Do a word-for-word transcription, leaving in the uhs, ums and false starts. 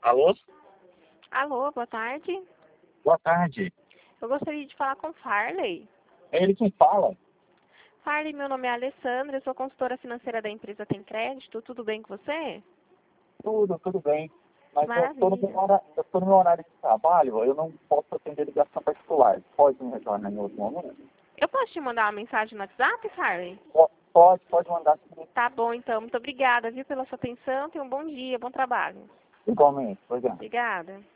Alô? Alô, boa tarde. Boa tarde. Eu gostaria de falar com Farley. É ele quem fala? Farley, meu nome é Alessandra, eu sou consultora financeira da empresa Tem Crédito. Tudo bem com você? Tudo, tudo bem. Mas eu estou no, meu Maravilha. hora- eu tô no meu horário de trabalho, eu não posso atender ligação particular. Pode me retornar em outro momento? Eu posso te mandar uma mensagem no WhatsApp, Farley? Po- Pode, pode mandar sim. Tá bom, então. Muito obrigada, viu, pela sua atenção. Tenha um bom dia, bom trabalho. Igualmente. Obrigado. Obrigada.